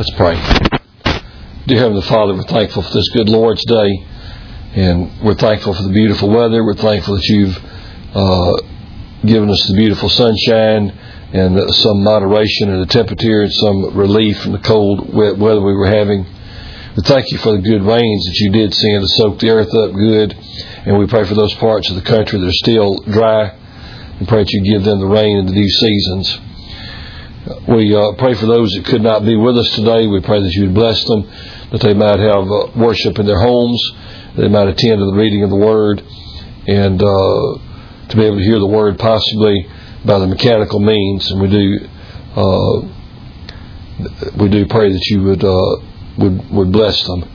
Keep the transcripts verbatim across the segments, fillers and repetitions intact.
Let's pray. Dear Heavenly Father, we're thankful for this good Lord's Day, and we're thankful for the beautiful weather. We're thankful that you've uh, given us the beautiful sunshine and uh, some moderation in the temperature and some relief from the cold, wet weather we were having. We thank you for the good rains that you did send to soak the earth up good, and we pray for those parts of the country that are still dry, and pray that you give them the rain in the due seasons. We uh, pray for those that could not be with us today. We pray that you would bless them, that they might have uh, worship in their homes, they might attend to the reading of the Word, and uh, to be able to hear the Word possibly by the mechanical means. And we do uh, we do pray that you would uh, would would bless them.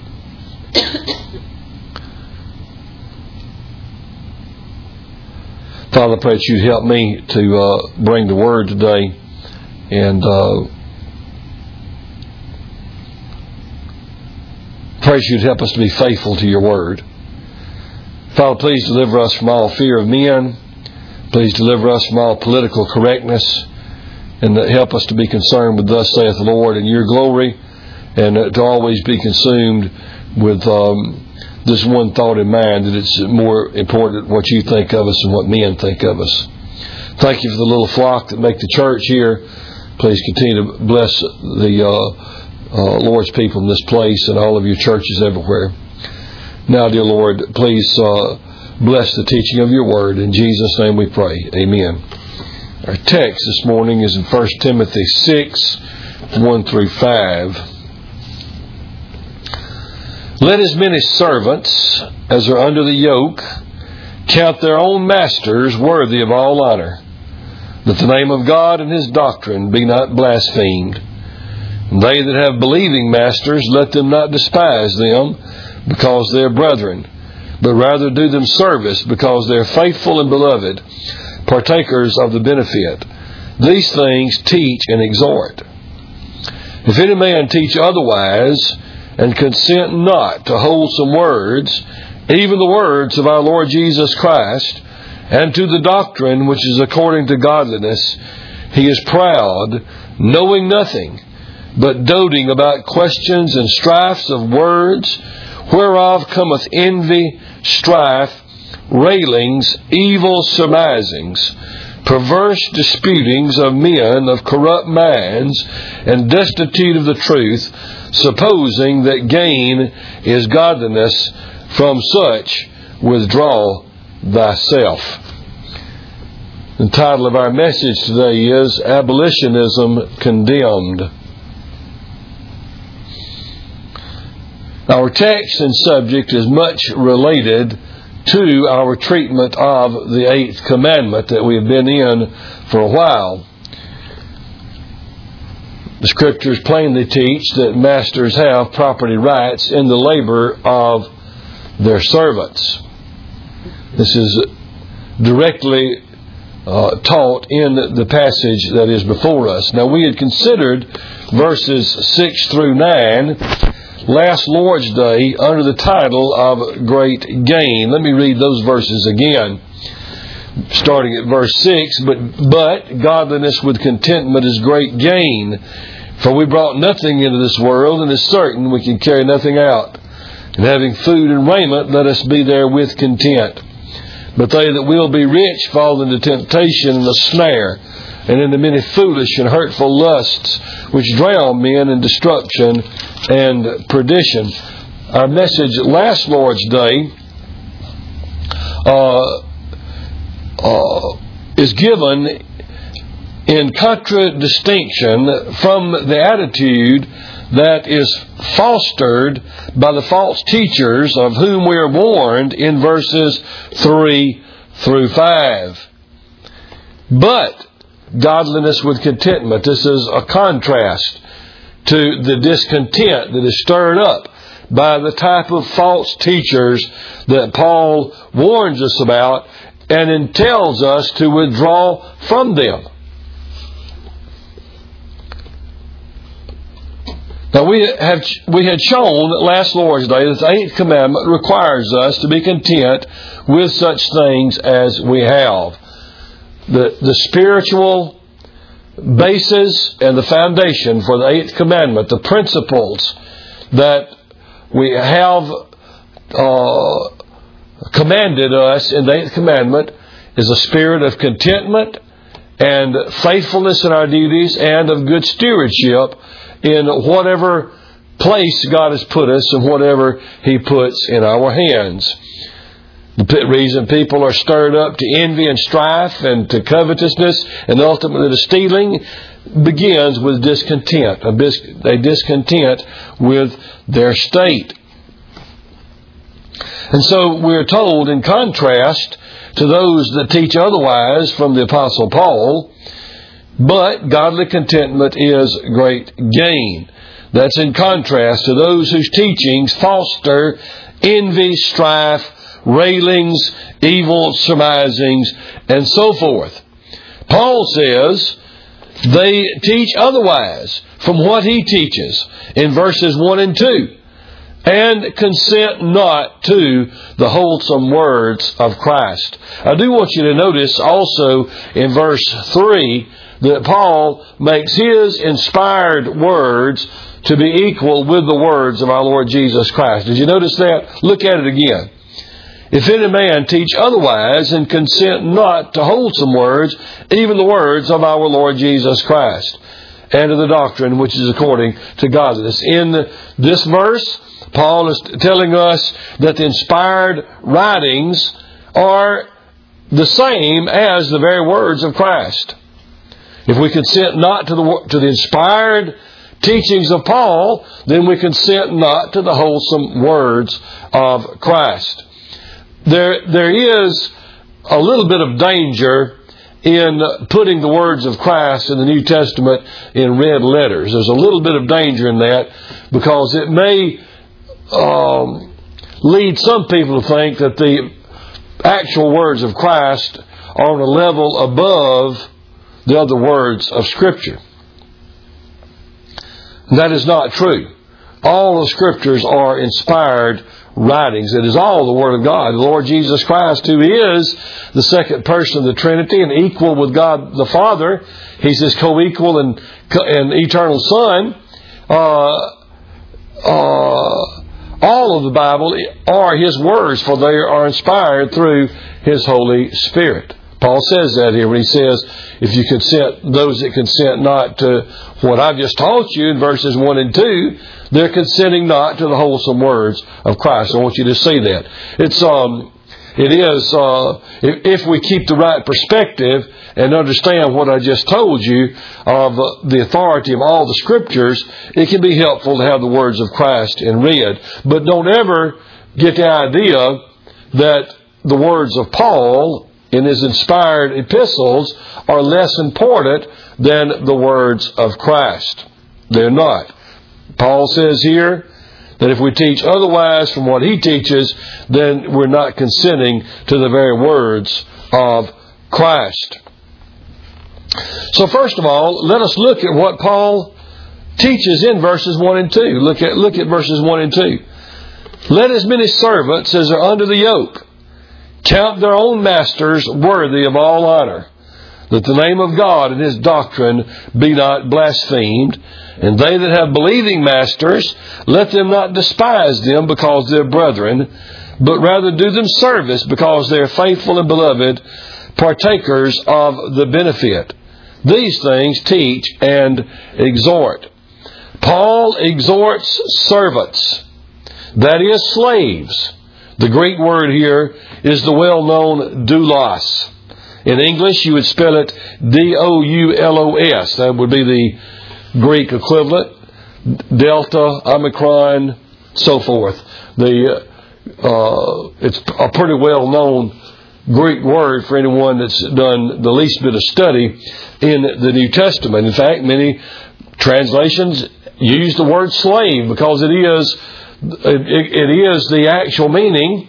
Father, I pray that you'd help me to uh, bring the Word today, and uh, pray that you'd help us to be faithful to your Word. Father, please deliver us from all fear of men. Please deliver us from all political correctness, and help us to be concerned with thus saith the Lord and your glory, and to always be consumed with um, this one thought in mind, that it's more important what you think of us than what men think of us. Thank you for the little flock that make the church here. Please continue to bless the uh, uh, Lord's people in this place and all of your churches everywhere. Now, dear Lord, please uh, bless the teaching of your word. In Jesus' name we pray. Amen. Our text this morning is in First Timothy six, one through five. Let as many servants as are under the yoke count their own masters worthy of all honor, that the name of God and his doctrine be not blasphemed. And they that have believing masters, let them not despise them, because they are brethren, but rather do them service, because they are faithful and beloved, partakers of the benefit. These things teach and exhort. If any man teach otherwise, and consent not to wholesome words, even the words of our Lord Jesus Christ, and to the doctrine which is according to godliness, he is proud, knowing nothing, but doting about questions and strifes of words, whereof cometh envy, strife, railings, evil surmisings, perverse disputings of men of corrupt minds, and destitute of the truth, supposing that gain is godliness. From such withdraw thyself. The title of our message today is Abolitionism Condemned. Our text and subject is much related to our treatment of the Eighth Commandment that we have been in for a while. The Scriptures plainly teach that masters have property rights in the labor of their servants. This is directly uh, taught in the passage that is before us. Now, we had considered verses six through nine last Lord's Day under the title of Great Gain. Let me read those verses again, starting at verse six. But, but godliness with contentment is great gain. For we brought nothing into this world, and is certain we can carry nothing out. And having food and raiment, let us be therewith content. But they that will be rich fall into temptation and a snare, and into many foolish and hurtful lusts, which drown men in destruction and perdition. Our message last Lord's Day uh, uh, is given in contradistinction from the attitude that is fostered by the false teachers, of whom we are warned in verses three through five. But godliness with contentment, this is a contrast to the discontent that is stirred up by the type of false teachers that Paul warns us about and then tells us to withdraw from them. Now, we have we had shown last Lord's Day that the Eighth Commandment requires us to be content with such things as we have. The, the spiritual basis and the foundation for the eighth commandment, the principles that we have uh, commanded us in the eighth commandment, is a spirit of contentment and faithfulness in our duties and of good stewardship in whatever place God has put us and whatever He puts in our hands. The reason people are stirred up to envy and strife and to covetousness and ultimately to stealing begins with discontent, a discontent with their state. And so we're told, in contrast to those that teach otherwise from the Apostle Paul, but godly contentment is great gain. That's in contrast to those whose teachings foster envy, strife, railings, evil surmisings, and so forth. Paul says they teach otherwise from what he teaches in verses one and two, and consent not to the wholesome words of Christ. I do want you to notice also in verse three that Paul makes his inspired words to be equal with the words of our Lord Jesus Christ. Did you notice that? Look at it again. If any man teach otherwise, and consent not to wholesome words, even the words of our Lord Jesus Christ, and to the doctrine which is according to godliness. In this verse, Paul is telling us that the inspired writings are the same as the very words of Christ. If we consent not to the, to the inspired teachings of Paul, then we consent not to the wholesome words of Christ. There, there is a little bit of danger in putting the words of Christ in the New Testament in red letters. There's a little bit of danger in that, because it may um, lead some people to think that the actual words of Christ are on a level above the other words of Scripture. That is not true. All the Scriptures are inspired writings. It is all the Word of God. The Lord Jesus Christ, who is the second person of the Trinity and equal with God the Father, He's His co-equal and, and eternal Son. Uh, uh, all of the Bible are His words, for they are inspired through His Holy Spirit. Paul says that here when he says, if you consent, those that consent not to what I've just taught you in verses one and two, they're consenting not to the wholesome words of Christ. I want you to see that. It's um, it is uh, if, if we keep the right perspective and understand what I just told you of uh, the authority of all the Scriptures, it can be helpful to have the words of Christ in red. But don't ever get the idea that the words of Paul in his inspired epistles are less important than the words of Christ. They're not. Paul says here that if we teach otherwise from what he teaches, then we're not consenting to the very words of Christ. So first of all, let us look at what Paul teaches in verses one and two. Look at, look at verses one and two. Let as many servants as are under the yoke count their own masters worthy of all honor, that the name of God and His doctrine be not blasphemed. And they that have believing masters, let them not despise them because they're brethren, but rather do them service because they are faithful and beloved, partakers of the benefit. These things teach and exhort. Paul exhorts servants, that is, slaves. The Greek word here is the well-known doulos. In English, you would spell it D O U L O S. That would be the Greek equivalent. Delta, Omicron, so forth. The uh, it's a pretty well-known Greek word for anyone that's done the least bit of study in the New Testament. In fact, many translations use the word slave because it is it, it is the actual meaning.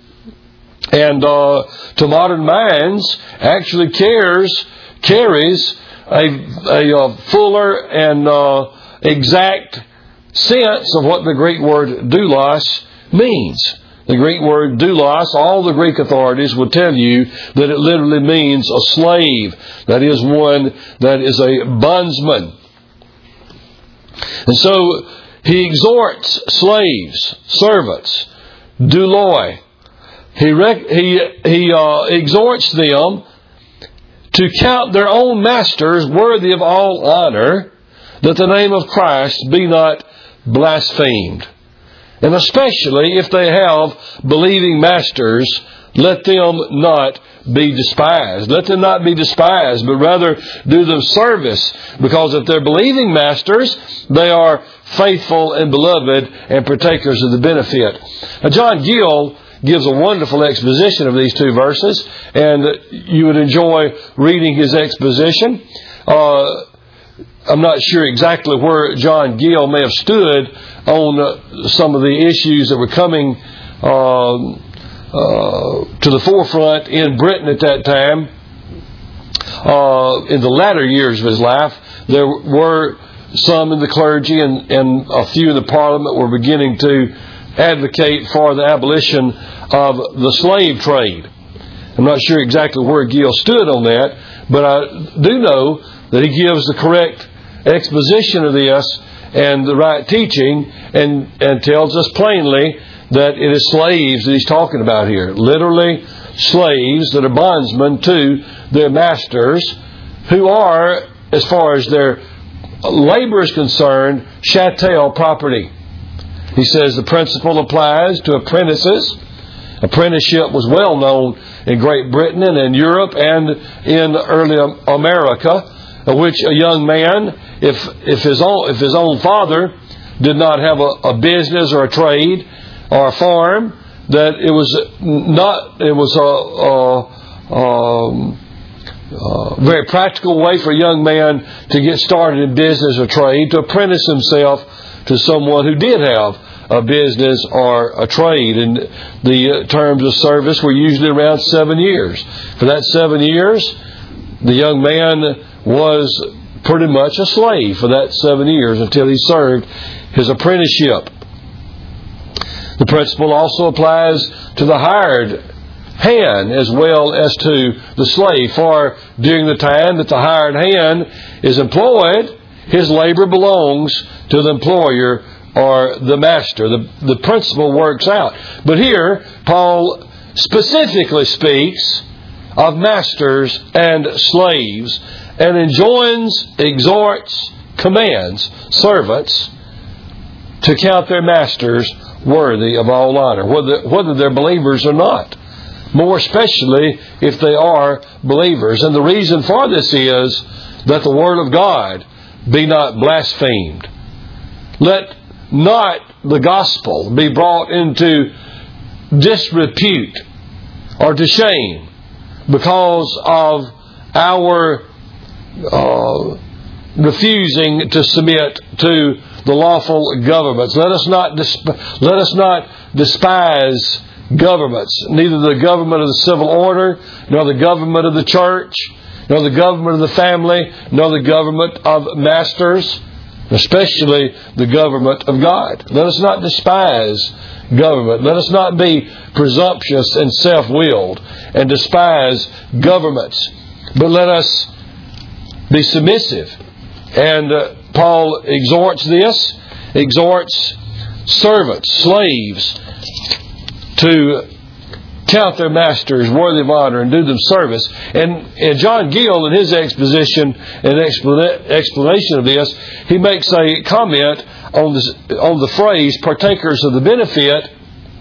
And uh, to modern minds, actually cares carries a, a, a fuller and uh, exact sense of what the Greek word doulos means. The Greek word doulos, all the Greek authorities would tell you that it literally means a slave. That is one that is a bondsman. And so he exhorts slaves, servants, douloi. He rec- he he uh, exhorts them to count their own masters worthy of all honor, that the name of Christ be not blasphemed. And especially if they have believing masters, let them not be despised. Let them not be despised, but rather do them service, because if they're believing masters, they are faithful and beloved and partakers of the benefit. Now, John Gill gives a wonderful exposition of these two verses, and you would enjoy reading his exposition. Uh, I'm not sure exactly where John Gill may have stood on uh, some of the issues that were coming uh, uh, to the forefront in Britain at that time. Uh, in the latter years of his life, there were some in the clergy and, and a few in the Parliament were beginning to advocate for the abolition of the slave trade. I'm not sure exactly where Gill stood on that, but I do know that he gives the correct exposition of this and the right teaching, and, and tells us plainly that it is slaves that he's talking about here. Literally slaves that are bondsmen to their masters, who are, as far as their labor is concerned, chattel property. He says the principle applies to apprentices. Apprenticeship was well known in Great Britain and in Europe and in early America, in which a young man, if if his own if his own father did not have a, a business or a trade or a farm, that it was not it was a, a, a, a very practical way for a young man to get started in business or trade, to apprentice himself to someone who did have a business or a trade. And the terms of service were usually around seven years. For that seven years, the young man was pretty much a slave for that seven years until he served his apprenticeship. The principle also applies to the hired hand as well as to the slave. For during the time that the hired hand is employed, his labor belongs to the employer or the master. The, the principle works out. But here, Paul specifically speaks of masters and slaves, and enjoins, exhorts, commands servants to count their masters worthy of all honor, whether, whether they're believers or not. More especially if they are believers. And the reason for this is that the Word of God be not blasphemed. Let not the gospel be brought into disrepute or to shame because of our uh, refusing to submit to the lawful governments. Let us not disp- let us not despise governments, neither the government of the civil order, nor the government of the church, nor the government of the family, nor the government of masters, especially the government of God. Let us not despise government. Let us not be presumptuous and self-willed and despise governments, but let us be submissive. And uh, Paul exhorts this, exhorts servants, slaves, to count their masters worthy of honor and do them service. And, and John Gill, in his exposition and explanation of this, he makes a comment on the, on the phrase "partakers of the benefit,"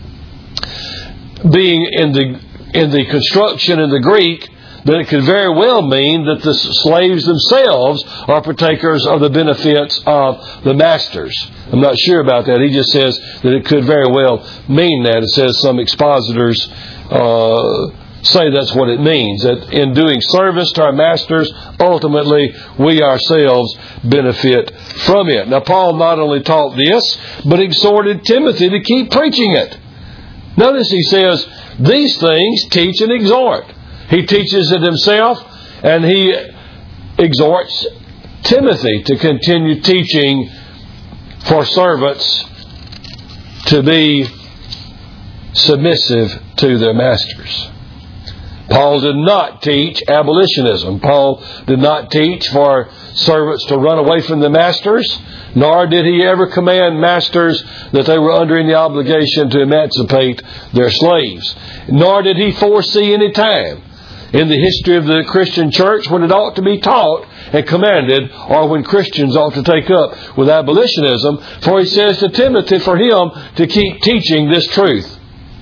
being in the in the construction in the Greek, that it could very well mean that the slaves themselves are partakers of the benefits of the masters. I'm not sure about that. He just says that it could very well mean that. It says some expositors uh, say that's what it means, that in doing service to our masters, ultimately we ourselves benefit from it. Now, Paul not only taught this, but exhorted Timothy to keep preaching it. Notice he says, these things teach and exhort. He teaches it himself, and he exhorts Timothy to continue teaching for servants to be submissive to their masters. Paul did not teach abolitionism. Paul did not teach for servants to run away from the masters, nor did he ever command masters that they were under any obligation to emancipate their slaves. Nor did he foresee any time in the history of the Christian church when it ought to be taught and commanded, or when Christians ought to take up with abolitionism. For he says to Timothy for him to keep teaching this truth,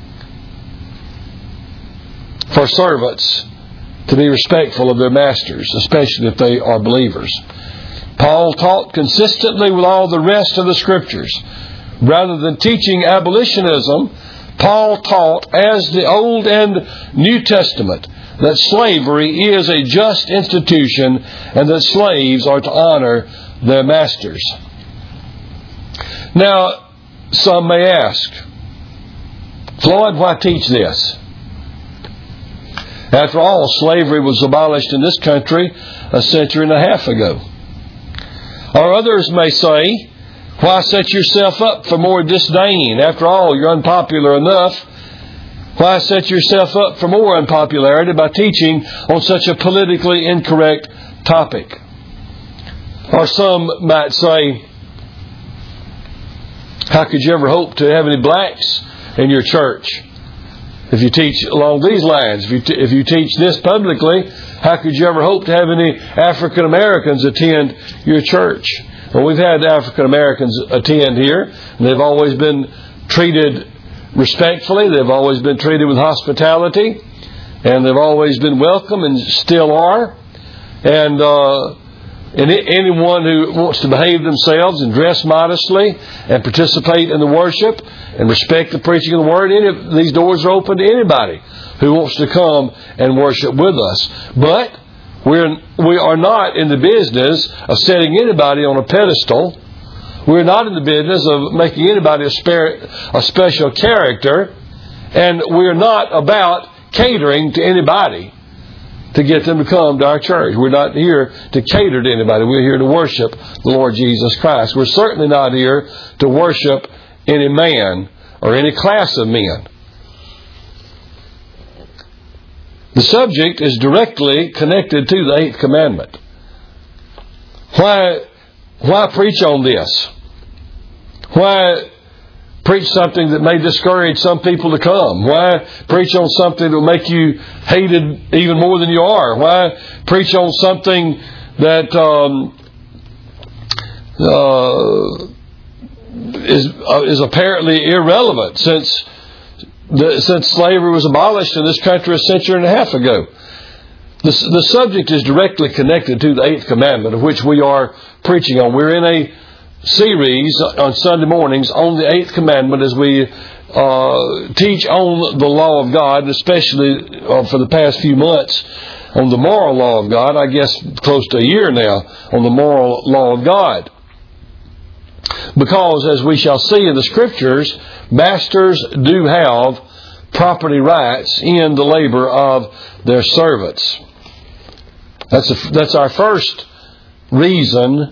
for servants to be respectful of their masters, especially if they are believers. Paul taught consistently with all the rest of the Scriptures. Rather than teaching abolitionism, Paul taught, as the Old and New Testament, that slavery is a just institution and that slaves are to honor their masters. Now, some may ask, Floyd, why teach this? After all, slavery was abolished in this country a century and a half ago. Or others may say, why set yourself up for more disdain? After all, you're unpopular enough. Why set yourself up for more unpopularity by teaching on such a politically incorrect topic? Or some might say, how could you ever hope to have any blacks in your church? If you teach along these lines, if you, t- if you teach this publicly, how could you ever hope to have any African Americans attend your church? Well, we've had African Americans attend here, and they've always been treated respectfully. They've always been treated with hospitality, and they've always been welcome and still are. And uh, and anyone who wants to behave themselves and dress modestly and participate in the worship and respect the preaching of the Word, any of these doors are open to anybody who wants to come and worship with us. But we're, we are not in the business of setting anybody on a pedestal. We're not in the business of making anybody a, spare, a special character. And we're not about catering to anybody to get them to come to our church. We're not here to cater to anybody. We're here to worship the Lord Jesus Christ. We're certainly not here to worship any man or any class of men. The subject is directly connected to the eighth commandment. Why, why preach on this? Why preach something that may discourage some people to come? Why preach on something that will make you hated even more than you are? Why preach on something that um, uh, is uh, is apparently irrelevant since the, since slavery was abolished in this country a century and a half ago? The, the subject is directly connected to the eighth commandment, of which we are preaching on. We're in a series on Sunday mornings on the eighth commandment as we uh, teach on the law of God, especially uh, for the past few months on the moral law of God. I guess close to a year now on the moral law of God. Because as we shall see in the Scriptures, masters do have property rights in the labor of their servants. That's a, that's our first reason.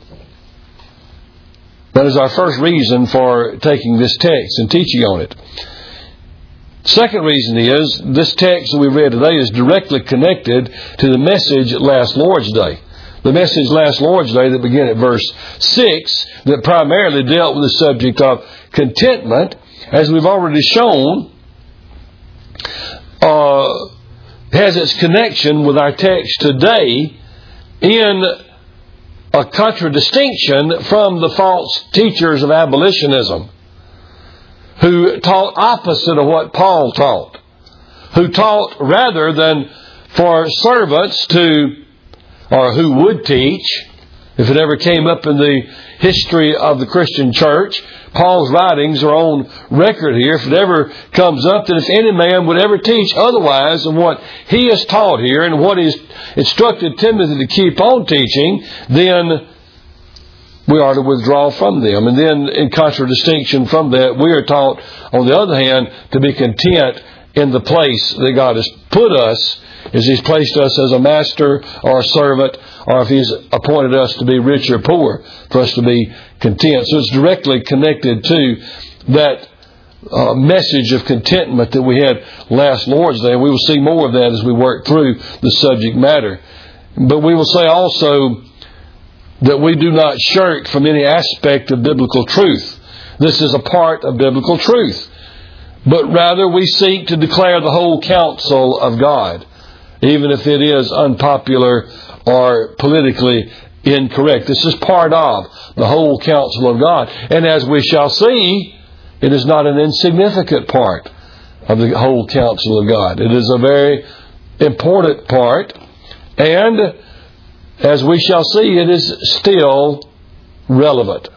That is our first reason for taking this text and teaching on it. Second reason is, this text that we read today is directly connected to the message last Lord's Day. The message last Lord's Day that began at verse six, that primarily dealt with the subject of contentment, as we've already shown, uh, has its connection with our text today in a contradistinction from the false teachers of abolitionism, who taught opposite of what Paul taught, who taught rather than for servants to, or who would teach, if it ever came up in the history of the Christian church. Paul's writings are on record here. If it ever comes up that if any man would ever teach otherwise than what he has taught here and what he's instructed Timothy to keep on teaching, then we are to withdraw from them. And then in contradistinction from that, we are taught, on the other hand, to be content in the place that God has put us, as He's placed us as a master or a servant, or if He's appointed us to be rich or poor, for us to be content. So it's directly connected to that uh, message of contentment that we had last Lord's Day. And we will see more of that as we work through the subject matter. But we will say also that we do not shirk from any aspect of biblical truth. This is a part of biblical truth. But rather we seek to declare the whole counsel of God, even if it is unpopular or politically incorrect. This is part of the whole counsel of God. And as we shall see, it is not an insignificant part of the whole counsel of God. It is a very important part. And as we shall see, it is still relevant.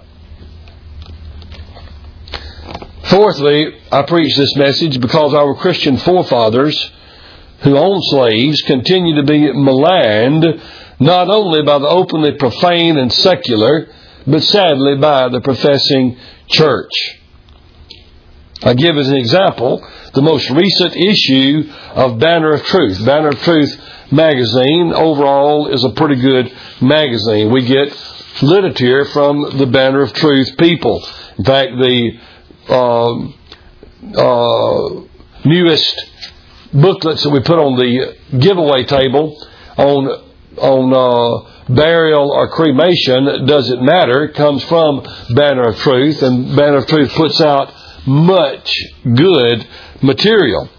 Fourthly, I preach this message because our Christian forefathers who owned slaves continue to be maligned not only by the openly profane and secular, but sadly by the professing church. I give as an example the most recent issue of Banner of Truth. Banner of Truth magazine overall is a pretty good magazine. We get literature from the Banner of Truth people. In fact, the uh, uh, newest booklets that we put on the giveaway table on on uh, burial or cremation, does it matter, comes from Banner of Truth, and Banner of Truth puts out much good material.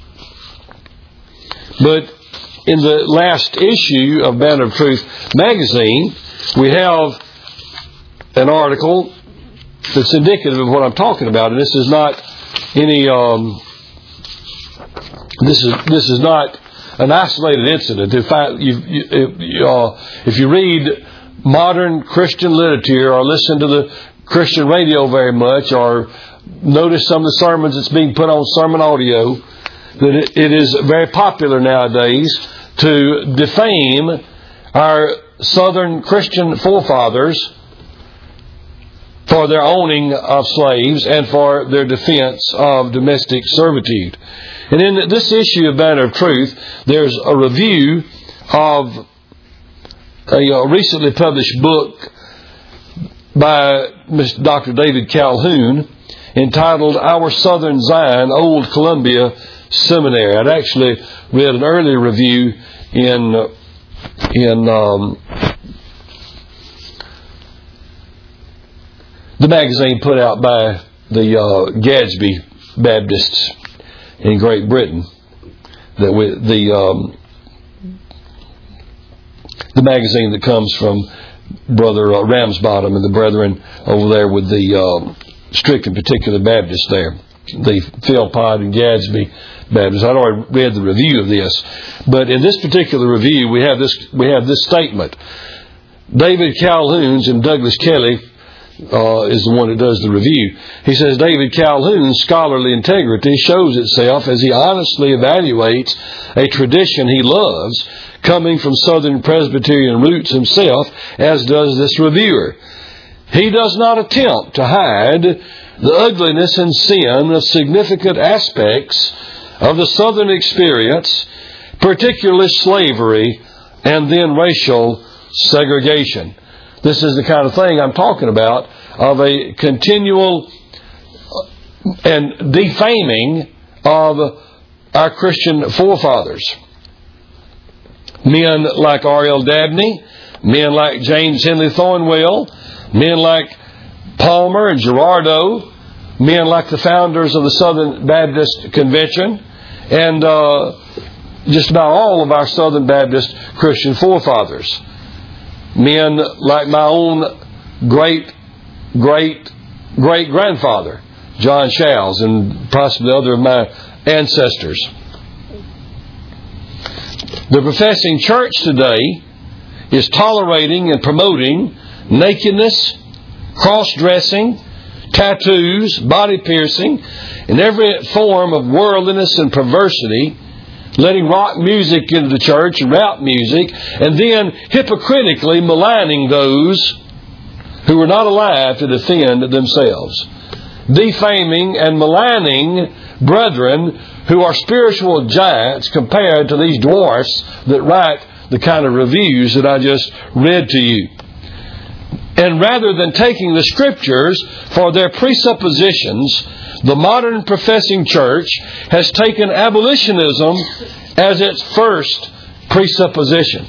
But in the last issue of Banner of Truth magazine, we have an article that's indicative of what I'm talking about, and this is not any um, this is this is not an isolated incident. In fact, you, you, uh, if you read modern Christian literature or listen to the Christian radio very much or notice some of the sermons that's being put on sermon audio, that it, it is very popular nowadays to defame our Southern Christian forefathers for their owning of slaves and for their defense of domestic servitude. And in this issue of Banner of Truth, there's a review of a recently published book by Mister Doctor David Calhoun entitled Our Southern Zion, Old Columbia Seminary. I'd actually read an earlier review in in um, the magazine put out by the uh, Gadsby Baptists in Great Britain. That we, the um, the magazine that comes from Brother uh, Ramsbottom and the brethren over there with the um, strict and particular Baptists there, the Philpott and Gadsby Baptists. I'd already read the review of this, but in this particular review, we have this we have this statement. David Calhoun's and Douglas Kelly uh, is the one that does the review. He says David Calhoun's scholarly integrity shows itself as he honestly evaluates a tradition he loves, coming from Southern Presbyterian roots himself, as does this reviewer. He does not attempt to hide the ugliness and sin of significant aspects of the Southern experience, particularly slavery and then racial segregation. This is the kind of thing I'm talking about, of a continual and defaming of our Christian forefathers. Men like R L Dabney, men like James Henley Thornwell, men like Palmer and Girardeau, men like the founders of the Southern Baptist Convention, and uh, just about all of our Southern Baptist Christian forefathers. Men like my own great, great, great grandfather, John Shales, and possibly other of my ancestors. The professing church today is tolerating and promoting nakedness, cross-dressing, tattoos, body piercing, and every form of worldliness and perversity, letting rock music into the church and rap music, and then hypocritically maligning those who were not alive to defend themselves. Defaming and maligning brethren who are spiritual giants compared to these dwarfs that write the kind of reviews that I just read to you. And rather than taking the Scriptures for their presuppositions, The modern professing church has taken abolitionism as its first presupposition.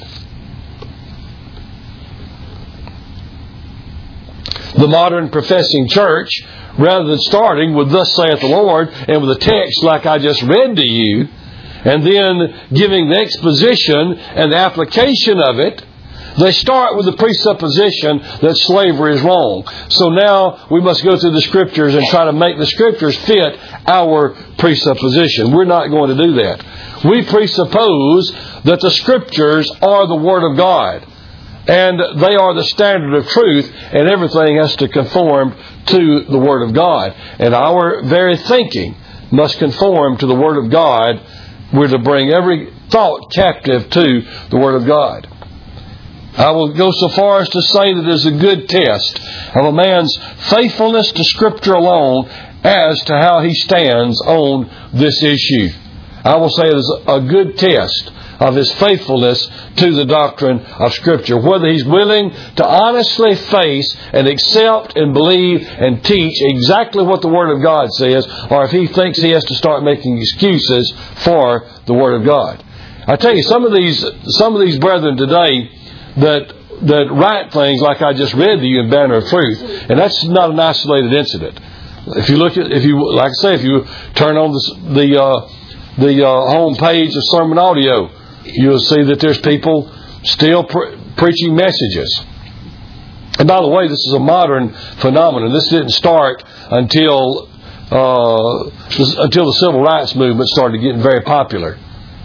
The modern professing church, rather than starting with "Thus saith the Lord" and with a text like I just read to you, and then giving the exposition and the application of it, they start with the presupposition that slavery is wrong. So now we must go through the Scriptures and try to make the Scriptures fit our presupposition. We're not going to do that. We presuppose that the Scriptures are the Word of God, and they are the standard of truth, and everything has to conform to the Word of God. And our very thinking must conform to the Word of God. We're to bring every thought captive to the Word of God. I will go so far as to say that it is a good test of a man's faithfulness to Scripture alone as to how he stands on this issue. I will say it is a good test of his faithfulness to the doctrine of Scripture. Whether he's willing to honestly face and accept and believe and teach exactly what the Word of God says, or if he thinks he has to start making excuses for the Word of God. I tell you, some of these some of these brethren today that that write things like I just read to you in Banner of Truth, and that's not an isolated incident. If you look at, if you like I say, if you turn on the the uh, the uh, home page of Sermon Audio, you'll see that there's people still pre- preaching messages. And by the way, this is a modern phenomenon. This didn't start until uh, until the Civil Rights Movement started getting very popular.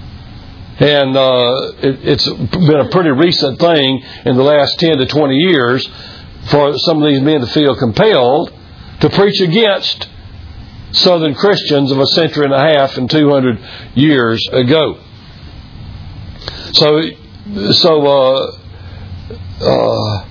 And uh, it, it's been a pretty recent thing in the last ten to twenty years for some of these men to feel compelled to preach against Southern Christians of a century and a half and two hundred years ago. So, so uh, uh,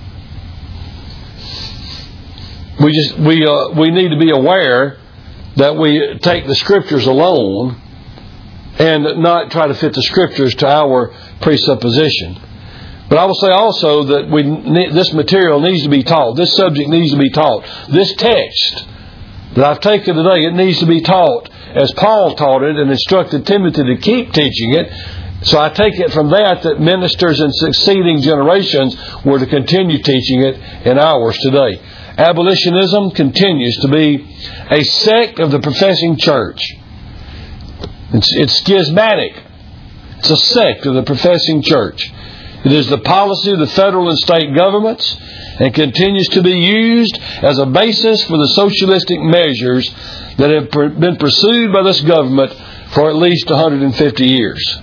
we just we uh, we need to be aware that we take the Scriptures alone and not try to fit the Scriptures to our presupposition. But I will say also that we this material needs to be taught. This subject needs to be taught. This text that I've taken today, it needs to be taught as Paul taught it and instructed Timothy to keep teaching it. So I take it from that that ministers in succeeding generations were to continue teaching it in ours today. Abolitionism continues to be a sect of the professing church. It's, it's schismatic. It's a sect of the professing church. It is the policy of the federal and state governments and continues to be used as a basis for the socialistic measures that have been pursued by this government for at least one hundred fifty years.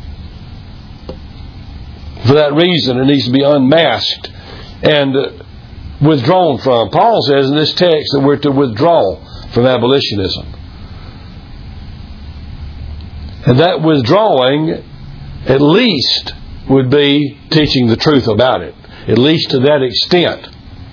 For that reason, it needs to be unmasked and withdrawn from. Paul says in this text that we're to withdraw from abolitionism. And that withdrawing, at least, would be teaching the truth about it. At least to that extent.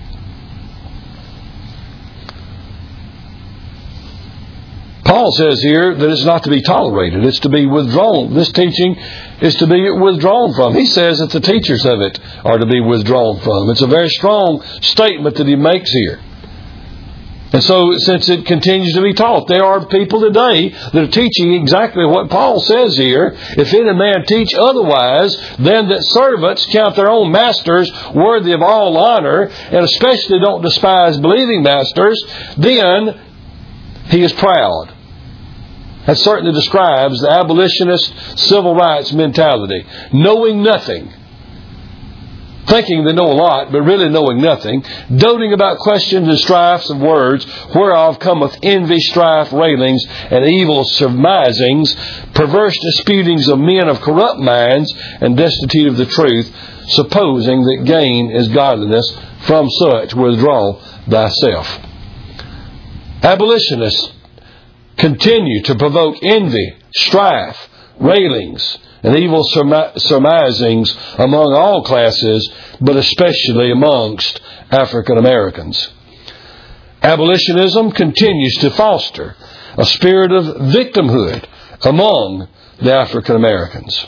Paul says here that it's not to be tolerated. It's to be withdrawn. This teaching is to be withdrawn from. He says that the teachers of it are to be withdrawn from. It's a very strong statement that he makes here. And so, since it continues to be taught, there are people today that are teaching exactly what Paul says here. If any man teach otherwise, then that servants count their own masters worthy of all honor, and especially don't despise believing masters, then he is proud. That certainly describes the abolitionist civil rights mentality. Knowing nothing. Thinking they know a lot, but really knowing nothing. Doting about questions and strifes of words, whereof cometh envy, strife, railings, and evil surmisings, perverse disputings of men of corrupt minds, and destitute of the truth, supposing that gain is godliness. From such withdraw thyself. Abolitionists continue to provoke envy, strife, railings, and evil surmisings among all classes, but especially amongst African Americans. Abolitionism continues to foster a spirit of victimhood among the African Americans.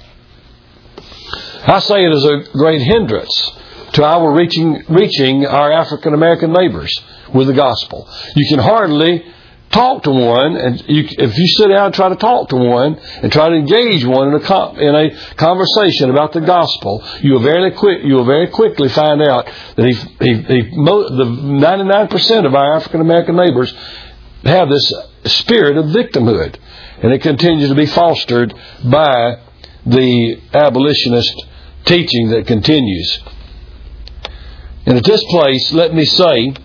I say it is a great hindrance to our reaching, reaching our African American neighbors with the gospel. You can hardly talk to one, and you, if you sit down and try to talk to one and try to engage one in a in a conversation about the gospel, you will very quick you will very quickly find out that he, he, he the ninety-nine percent of our African American neighbors have this spirit of victimhood, and it continues to be fostered by the abolitionist teaching that continues. And at this place, let me say,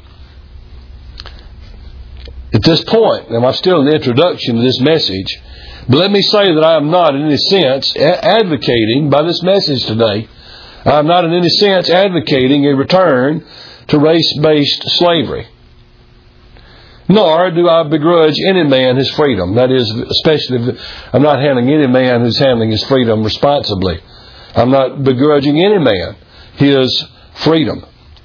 at this point, and I'm still in the introduction to this message, but let me say that I am not in any sense advocating, by this message today, I am not in any sense advocating a return to race-based slavery. Nor do I begrudge any man his freedom. That is, especially if I'm not handling any man who's handling his freedom responsibly. I'm not begrudging any man his freedom.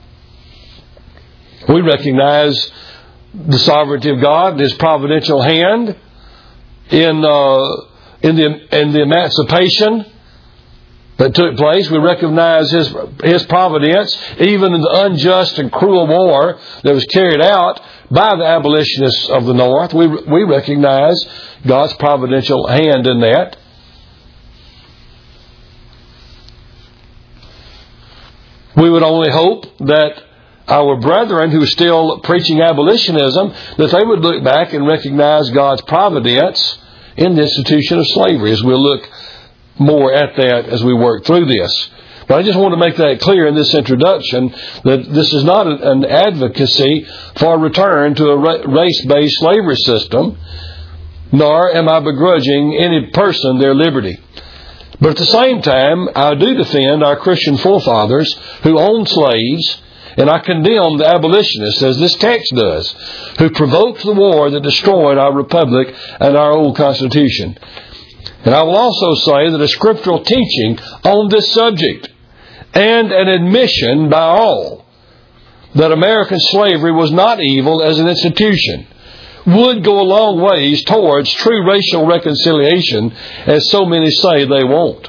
We recognize the sovereignty of God, His providential hand in uh, in the in the emancipation that took place. We recognize His His providence, even in the unjust and cruel war that was carried out by the abolitionists of the North. We we recognize God's providential hand in that. We would only hope that our brethren who are still preaching abolitionism, that they would look back and recognize God's providence in the institution of slavery, as we'll look more at that as we work through this. But I just want to make that clear in this introduction, that this is not an advocacy for a return to a race-based slavery system, nor am I begrudging any person their liberty. But at the same time, I do defend our Christian forefathers who owned slaves, and I condemn the abolitionists, as this text does, who provoked the war that destroyed our republic and our old Constitution. And I will also say that a scriptural teaching on this subject, and an admission by all that American slavery was not evil as an institution, would go a long ways towards true racial reconciliation, as so many say they won't.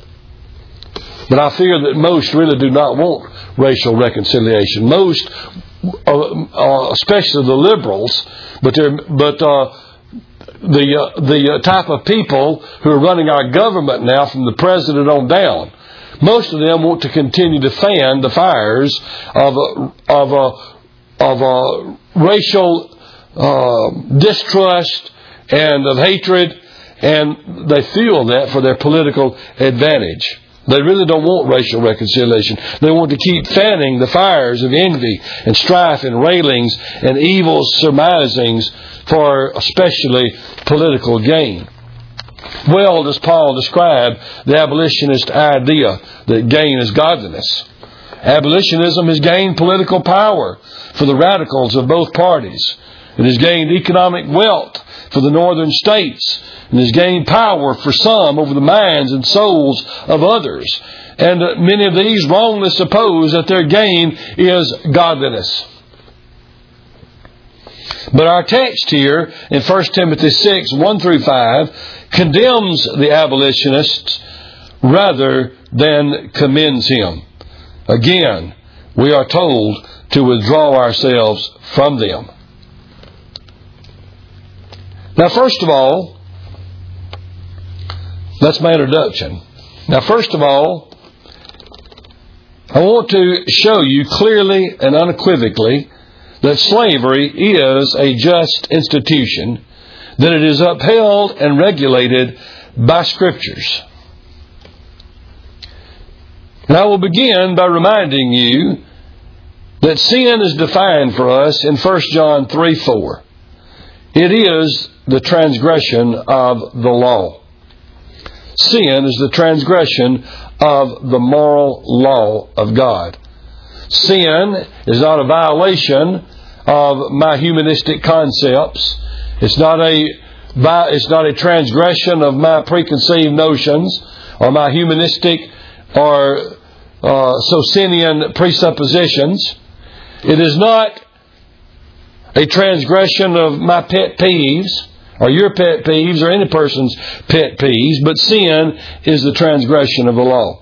But I fear that most really do not want racial reconciliation. Most, uh, uh, especially the liberals, but they're, but uh, the uh, the uh, type of people who are running our government now, from the president on down, most of them want to continue to fan the fires of a, of a, of a racial uh, distrust and of hatred, and they fuel that for their political advantage. They really don't want racial reconciliation. They want to keep fanning the fires of envy and strife and railings and evil surmisings for especially political gain. Well does Paul describe the abolitionist idea that gain is godliness. Abolitionism has gained political power for the radicals of both parties. It has gained economic wealth for the northern states, and has gained power for some over the minds and souls of others. And uh, many of these wrongly suppose that their gain is godliness. But our text here in First Timothy six, one through five, condemns the abolitionists rather than commends him. Again, we are told to withdraw ourselves from them. Now, first of all, that's my introduction. Now, first of all, I want to show you clearly and unequivocally that slavery is a just institution, that it is upheld and regulated by Scriptures. And I will begin by reminding you that sin is defined for us in First John three four. It is the transgression of the law. Sin is the transgression of the moral law of God. Sin is not a violation of my humanistic concepts. It's not a it's not a transgression of my preconceived notions or my humanistic or uh, Socinian presuppositions. It is not a transgression of my pet peeves, or your pet peeves, or any person's pet peeves, but sin is the transgression of the law.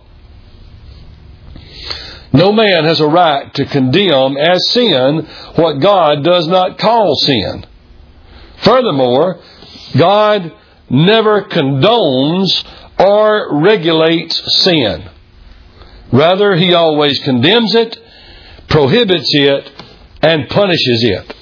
No man has a right to condemn as sin what God does not call sin. Furthermore, God never condones or regulates sin. Rather, He always condemns it, prohibits it, and punishes it.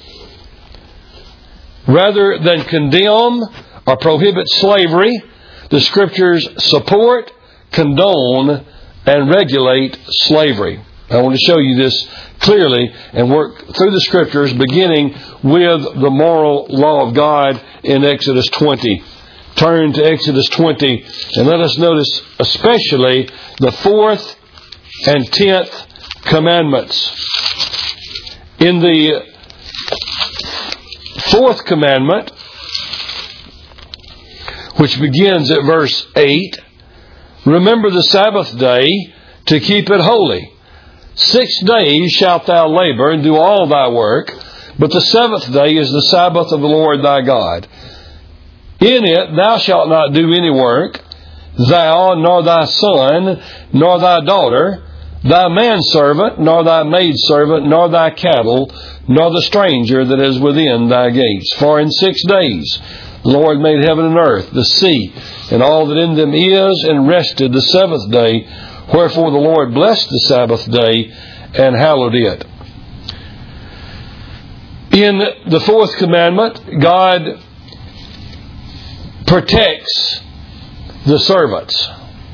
Rather than condemn or prohibit slavery, the Scriptures support, condone, and regulate slavery. I want to show you this clearly and work through the Scriptures, beginning with the moral law of God in Exodus twenty. Turn to Exodus twenty and let us notice especially the fourth and tenth commandments. In the fourth commandment, which begins at verse eight, remember the Sabbath day to keep it holy. Six days shalt thou labor and do all thy work, but the seventh day is the Sabbath of the Lord thy God. In it thou shalt not do any work, thou, nor thy son, nor thy daughter, thy manservant, nor thy maidservant, nor thy cattle, nor the stranger that is within thy gates. For in six days the Lord made heaven and earth, the sea, and all that in them is, and rested the seventh day. Wherefore the Lord blessed the Sabbath day and hallowed it. In the fourth commandment, God protects the servants.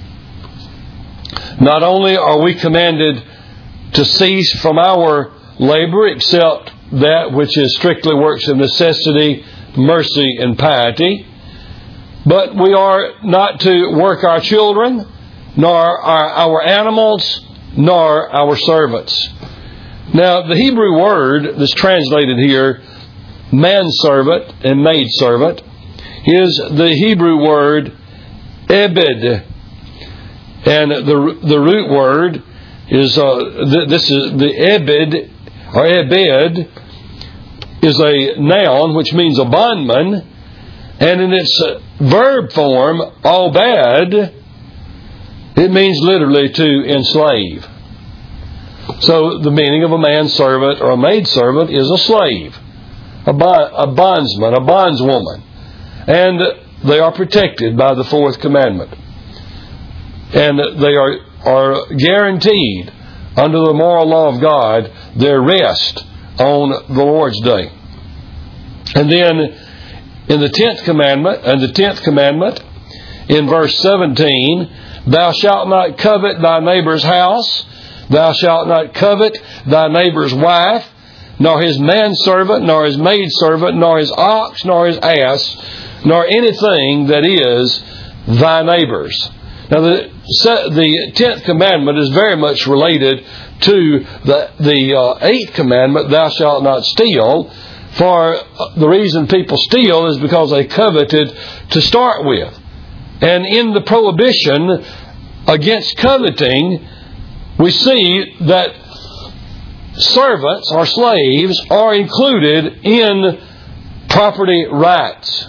Not only are we commanded to cease from our labor, except that which is strictly works of necessity, mercy, and piety, but we are not to work our children, nor our, our animals, nor our servants. Now, the Hebrew word that's translated here, manservant and maidservant, is the Hebrew word ebed. And the the root word is, uh, th- this is the ebed, or ebed, is a noun which means a bondman, and in its verb form, obed, it means literally to enslave. So the meaning of a manservant or a maidservant is a slave, a, bond, a bondsman, a bondswoman. And they are protected by the fourth commandment. And they are, are guaranteed under the moral law of God their rest on the Lord's day. And then in the tenth commandment, and the tenth commandment, in verse seventeen, thou shalt not covet thy neighbor's house, thou shalt not covet thy neighbor's wife, nor his manservant, nor his maidservant, nor his ox, nor his ass, nor anything that is thy neighbor's. Now, the the tenth commandment is very much related to the the uh, eighth commandment, thou shalt not steal. For the reason people steal is because they coveted to start with. And in the prohibition against coveting, we see that servants or slaves are included in property rights.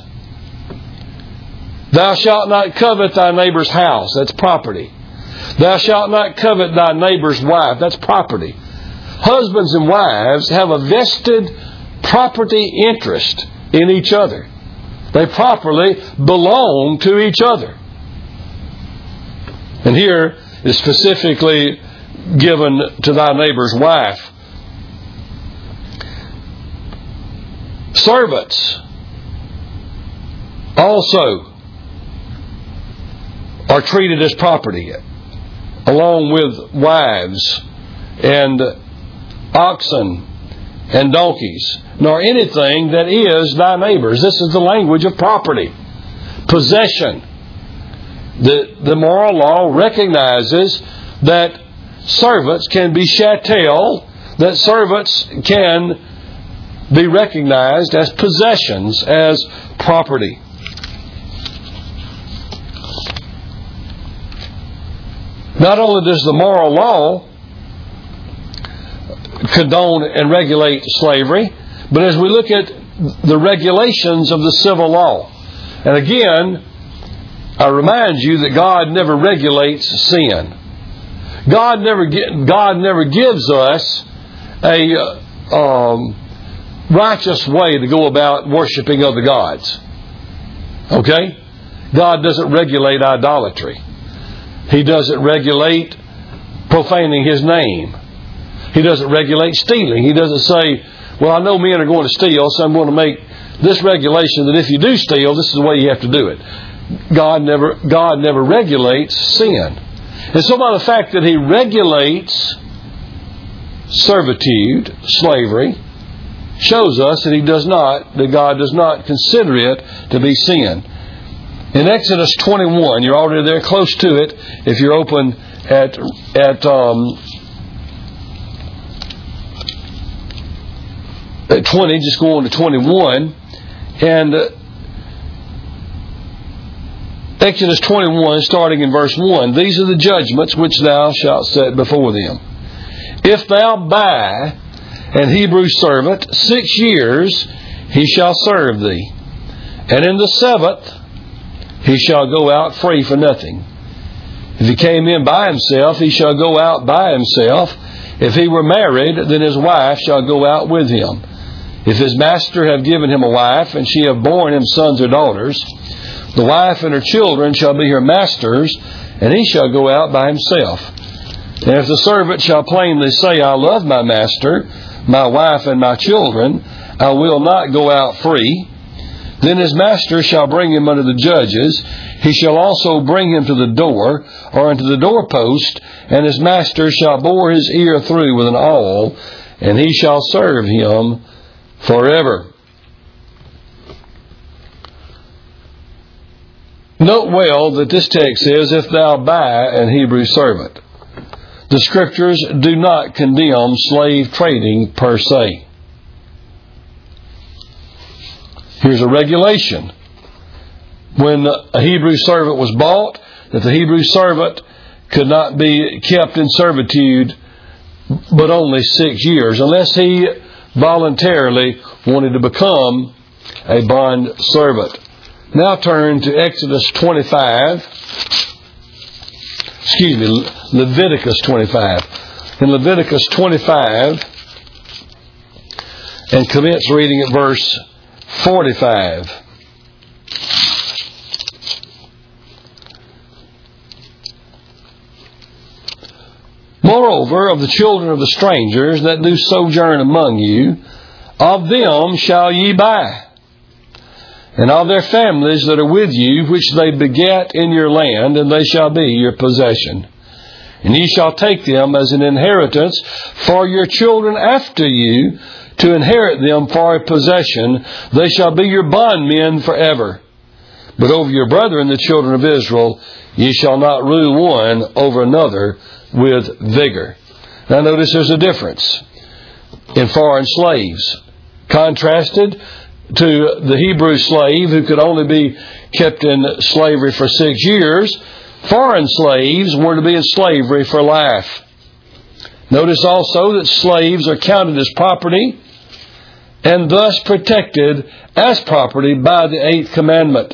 Thou shalt not covet thy neighbor's house. That's property. Thou shalt not covet thy neighbor's wife. That's property. Husbands and wives have a vested property interest in each other. They properly belong to each other. And here is specifically given to thy neighbor's wife. Servants also are treated as property, along with wives and oxen and donkeys, nor anything that is thy neighbor's. This is the language of property, possession. The, the moral law recognizes that servants can be chattel, that servants can be recognized as possessions, as property. Not only does the moral law condone and regulate slavery, but as we look at the regulations of the civil law, and again, I remind you that God never regulates sin. God never God never gives us a um, righteous way to go about worshiping other gods. Okay? God doesn't regulate idolatry. He doesn't regulate profaning His name. He doesn't regulate stealing. He doesn't say, well, I know men are going to steal, so I'm going to make this regulation that if you do steal, this is the way you have to do it. God never, God never regulates sin. And so by the fact that He regulates servitude, slavery, shows us that He does not, that God does not consider it to be sin. In Exodus twenty-one, you're already there close to it. If you're open at at um, at twenty, just go on to twenty-one, and uh, Exodus twenty-one, starting in verse one. These are the judgments which thou shalt set before them. If thou buy an Hebrew servant, six years he shall serve thee, and in the seventh he shall go out free for nothing. If he came in by himself, he shall go out by himself. If he were married, then his wife shall go out with him. If his master have given him a wife, and she have borne him sons or daughters, the wife and her children shall be her master's, and he shall go out by himself. And if the servant shall plainly say, I love my master, my wife, and my children, I will not go out free, then his master shall bring him unto the judges. He shall also bring him to the door, or unto the doorpost, and his master shall bore his ear through with an awl, and he shall serve him forever. Note well that this text says, if thou buy an Hebrew servant. The Scriptures do not condemn slave trading per se. Here's a regulation. When a Hebrew servant was bought, that the Hebrew servant could not be kept in servitude but only six years, unless he voluntarily wanted to become a bond servant. Now turn to Exodus twenty-five. Excuse me, Leviticus twenty-five. In Leviticus twenty-five, and commence reading at verse forty-five. Moreover, of the children of the strangers that do sojourn among you, of them shall ye buy, and of their families that are with you, which they beget in your land, and they shall be your possession. And ye shall take them as an inheritance for your children after you, to inherit them for a possession. They shall be your bondmen forever. But over your brethren, the children of Israel, ye shall not rule one over another with vigor. Now notice there's a difference in foreign slaves, contrasted to the Hebrew slave who could only be kept in slavery for six years. Foreign slaves were to be in slavery for life. Notice also that slaves are counted as property and thus protected as property by the eighth commandment.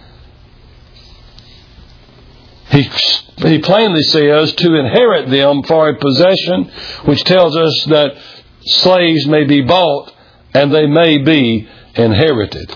He, he plainly says to inherit them for a possession, which tells us that slaves may be bought and they may be inherited.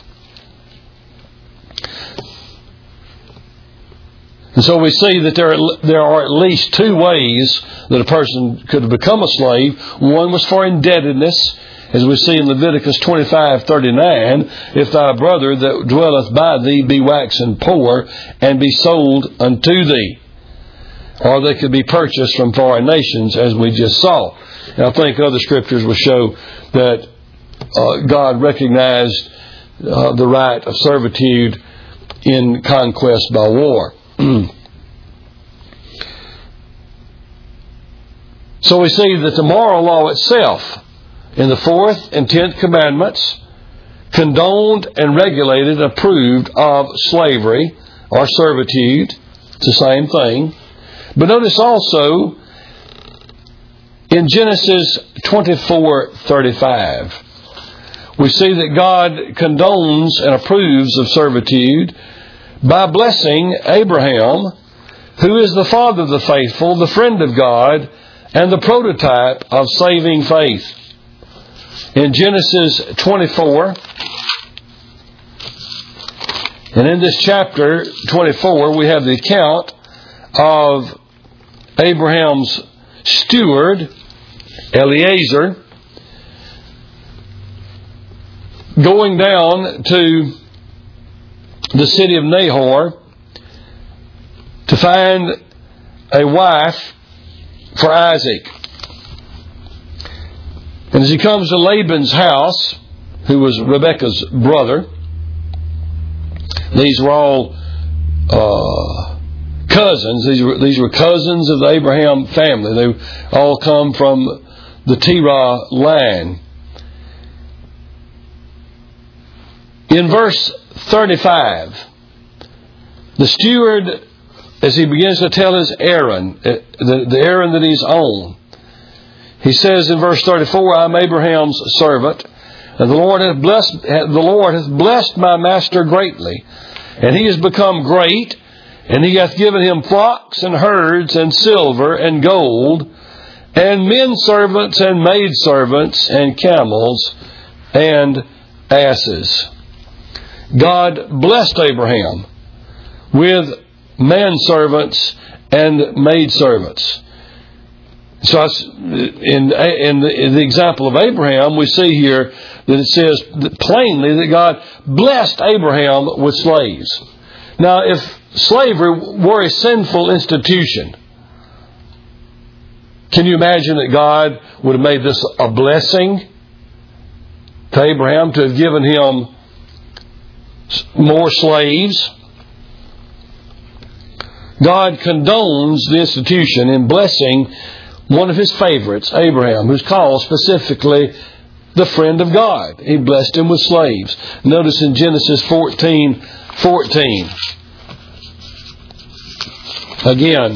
And so we see that there are, there are at least two ways that a person could become a slave. One was for indebtedness, as we see in Leviticus twenty-five thirty-nine, if thy brother that dwelleth by thee be waxen poor, and be sold unto thee. Or they could be purchased from foreign nations, as we just saw. And I think other scriptures will show that uh, God recognized uh, the right of servitude in conquest by war. So we see that the moral law itself, in the fourth and tenth commandments, condoned and regulated and approved of slavery or servitude. It's the same thing. But notice also in Genesis twenty-four thirty-five, we see that God condones and approves of servitude by blessing Abraham, who is the father of the faithful, the friend of God, and the prototype of saving faith. in Genesis twenty-four. And in this chapter twenty-four, we have the account of Abraham's steward, Eliezer, going down to the city of Nahor to find a wife for Isaac. And as he comes to Laban's house, who was Rebekah's brother, these were all uh, cousins. These were, these were cousins of the Abraham family. They all come from the Terah line. In verse thirty-five, the steward, as he begins to tell his errand, the, the errand that he's on, he says in verse thirty-four, I am Abraham's servant, and the Lord hath blessed, the Lord hath blessed my master greatly, and he has become great, and he hath given him flocks and herds and silver and gold, and men servants and maid servants and camels and asses. God blessed Abraham with manservants and maidservants. So in, in, the, in the example of Abraham, we see here that it says plainly that God blessed Abraham with slaves. Now, if slavery were a sinful institution, can you imagine that God would have made this a blessing to Abraham to have given him more slaves? God condones the institution in blessing one of his favorites, Abraham, who's called specifically the friend of God. He blessed him with slaves. Notice in Genesis fourteen fourteen. Again,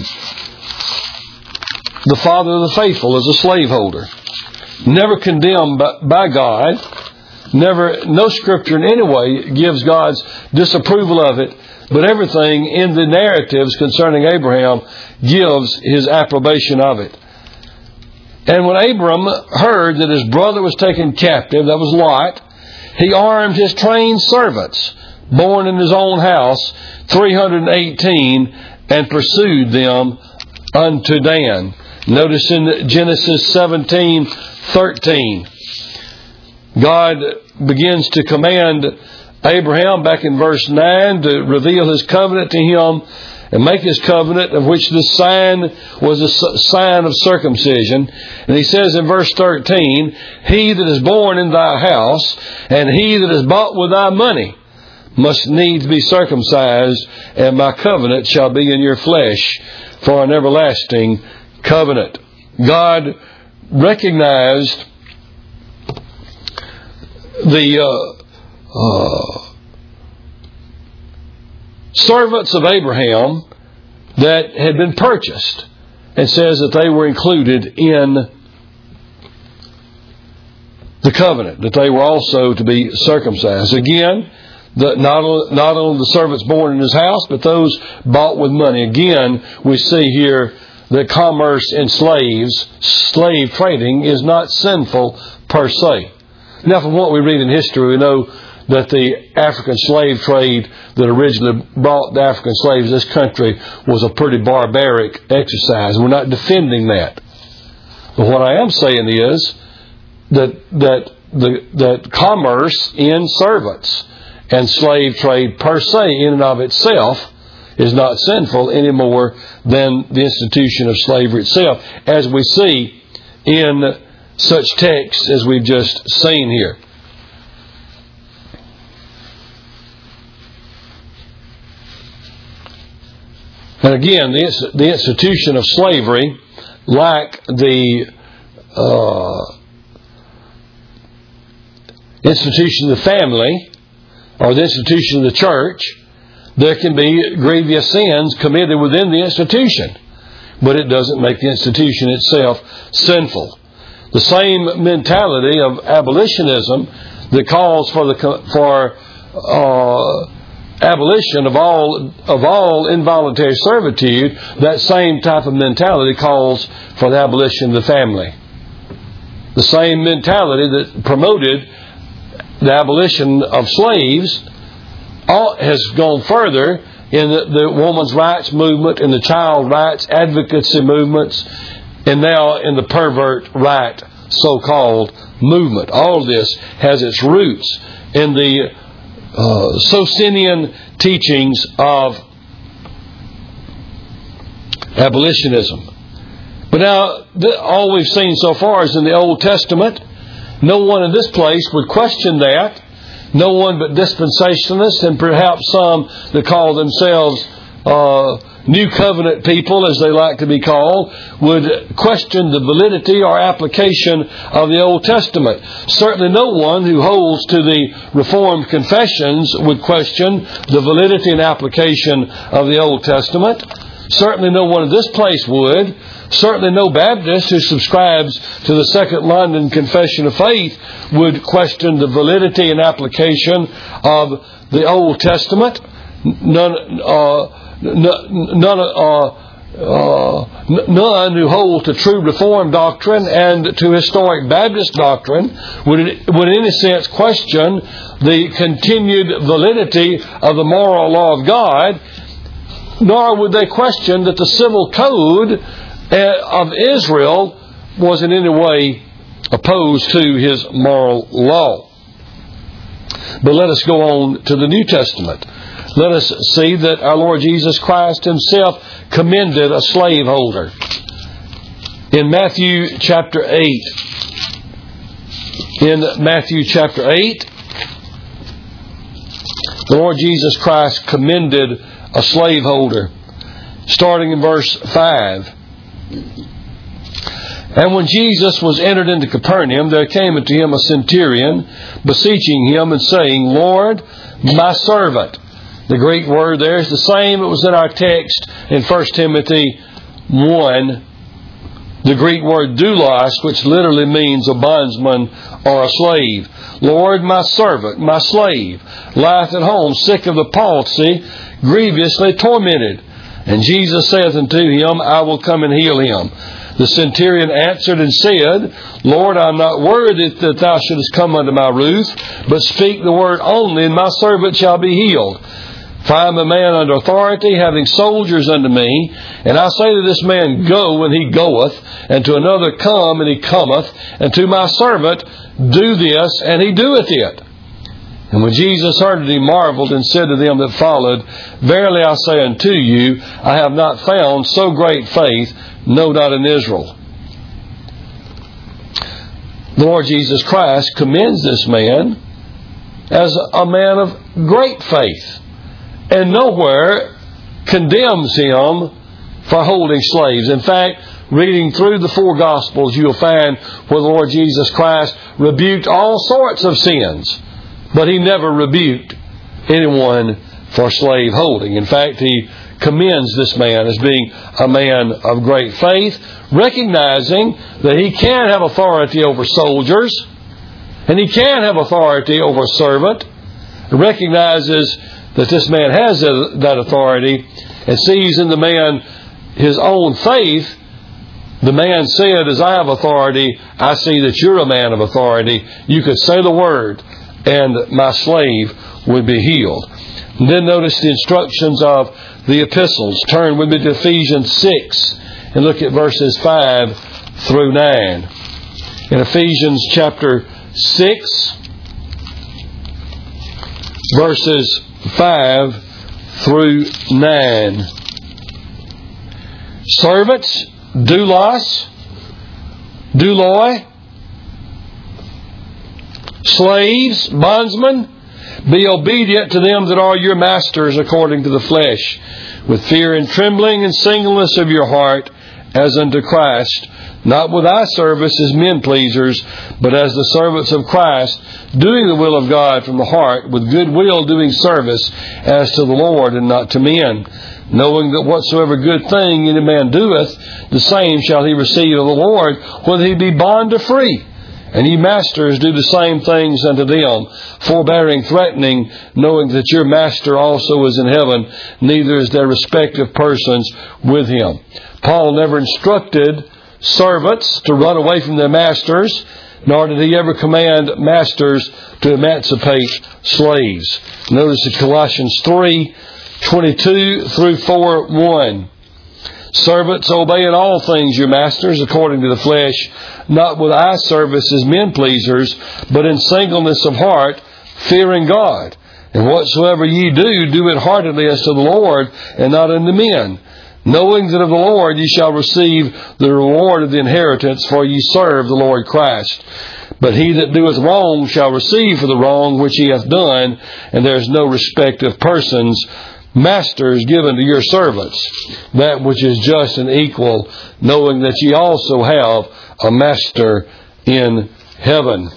the father of the faithful is a slaveholder. Never condemned by God. Never, no scripture in any way gives God's disapproval of it, but everything in the narratives concerning Abraham gives his approbation of it. And when Abram heard that his brother was taken captive, that was Lot, he armed his trained servants, born in his own house, three hundred eighteen, and pursued them unto Dan. Notice in Genesis seventeen thirteen, God begins to command Abraham, back in verse nine, to reveal his covenant to him and make his covenant, of which the sign was a sign of circumcision. And he says in verse thirteen, he that is born in thy house and he that is bought with thy money must needs be circumcised, and my covenant shall be in your flesh for an everlasting covenant. God recognized the uh, uh, servants of Abraham that had been purchased, and says that they were included in the covenant, that they were also to be circumcised. Again, the, not, not only the servants born in his house, but those bought with money. Again, we see here that commerce in slaves, slave trading, is not sinful per se. Now, from what we read in history, we know that the African slave trade that originally brought the African slaves to this country was a pretty barbaric exercise. We're not defending that. But what I am saying is that that the that commerce in servants and slave trade per se in and of itself is not sinful any more than the institution of slavery itself, as we see in such texts as we've just seen here. And again, the, the institution of slavery, like the uh, institution of the family or the institution of the church, there can be grievous sins committed within the institution, but it doesn't make the institution itself sinful. The same mentality of abolitionism that calls for the for uh, abolition of all of all involuntary servitude, that same type of mentality calls for the abolition of the family. The same mentality that promoted the abolition of slaves has gone further in the, the woman's rights movement, in the child rights advocacy movements, and now in the pervert right so-called movement. All of this has its roots in the uh, Socinian teachings of abolitionism. But now, th- all we've seen so far is in the Old Testament. No one in this place would question that. No one but dispensationalists and perhaps some that call themselves uh, New Covenant people, as they like to be called, would question the validity or application of the Old Testament. Certainly no one who holds to the Reformed confessions would question the validity and application of the Old Testament. Certainly no one in this place would. Certainly no Baptist who subscribes to the Second London Confession of Faith would question the validity and application of the Old Testament. None, uh, none, uh, uh, none who hold to true Reformed doctrine and to historic Baptist doctrine would, would in any sense question the continued validity of the moral law of God, nor would they question that the civil code of Israel was in any way opposed to His moral law. But let us go on to the New Testament. Let us see that our Lord Jesus Christ Himself commended a slaveholder. In Matthew chapter eight, in Matthew chapter eight, the Lord Jesus Christ commended a slaveholder, starting in verse five. And when Jesus was entered into Capernaum, there came unto him a centurion, beseeching him and saying, Lord, my servant. The Greek word there is the same it was in our text in First Timothy one. The Greek word doulos, which literally means a bondsman or a slave. Lord, my servant, my slave, lieth at home, sick of the palsy, grievously tormented. And Jesus saith unto him, I will come and heal him. The centurion answered and said, Lord, I am not worthy that thou shouldest come under my roof, but speak the word only, and my servant shall be healed. For I am a man under authority, having soldiers under me. And I say to this man, Go, and he goeth, and to another, Come, and he cometh, and to my servant, Do this, and he doeth it. And when Jesus heard it, he marveled and said to them that followed, Verily I say unto you, I have not found so great faith, no, not in Israel. The Lord Jesus Christ commends this man as a man of great faith, and nowhere condemns him for holding slaves. In fact, reading through the four Gospels, you'll find where the Lord Jesus Christ rebuked all sorts of sins, but He never rebuked anyone for slave holding. In fact, He commends this man as being a man of great faith, recognizing that he can have authority over soldiers, and he can have authority over a servant, recognizes that this man has that authority, and sees in the man his own faith. The man said, as I have authority, I see that you're a man of authority. You could say the word, and my slave would be healed. And then notice the instructions of the epistles. Turn with me to Ephesians six and look at verses five through nine. In Ephesians chapter six, verses five through nine. Servants, doulos, douloi, slaves, bondsmen, be obedient to them that are your masters according to the flesh, with fear and trembling and singleness of your heart, as unto Christ, not with eye service as men pleasers, but as the servants of Christ, doing the will of God from the heart, with good will doing service as to the Lord and not to men, knowing that whatsoever good thing any man doeth, the same shall he receive of the Lord, whether he be bond or free. And ye masters, do the same things unto them, forbearing, threatening, knowing that your master also is in heaven, neither is there respect of persons with him. Paul never instructed servants to run away from their masters, nor did he ever command masters to emancipate slaves. Notice in Colossians three, twenty-two through four, one. Servants, obey in all things your masters according to the flesh, not with eye service as men pleasers, but in singleness of heart, fearing God. And whatsoever ye do, do it heartily as to the Lord, and not unto men, knowing that of the Lord ye shall receive the reward of the inheritance, for ye serve the Lord Christ. But he that doeth wrong shall receive for the wrong which he hath done, and there is no respect of persons. Masters, given to your servants that which is just and equal, knowing that ye also have a master in heaven.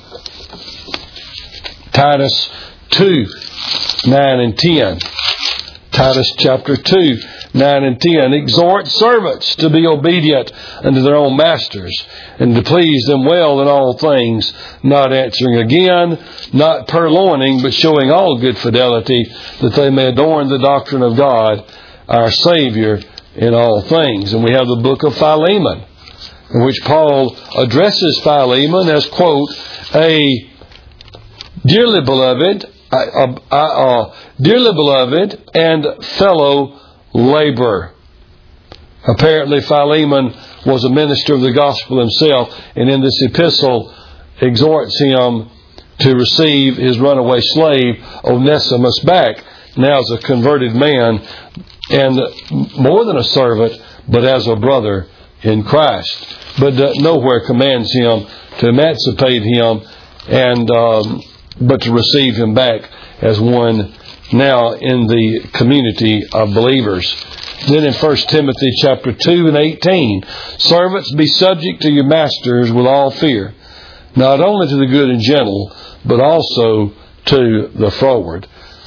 Titus two, nine and ten. Titus chapter two, nine and ten. Exhort servants to be obedient unto their own masters, and to please them well in all things, not answering again, not purloining, but showing all good fidelity, that they may adorn the doctrine of God, our Savior, in all things. And we have the book of Philemon, in which Paul addresses Philemon as, quote, a dearly beloved, uh, uh, uh, dearly beloved and fellow laborer. Apparently Philemon was a minister of the gospel himself, and in this epistle exhorts him to receive his runaway slave Onesimus back, now as a converted man, and more than a servant, but as a brother in Christ. But uh, nowhere commands him to emancipate him, and um, but to receive him back as one now in the community of believers. Then in First Timothy chapter two and eighteen, servants, be subject to your masters with all fear, not only to the good and gentle, but also to the froward.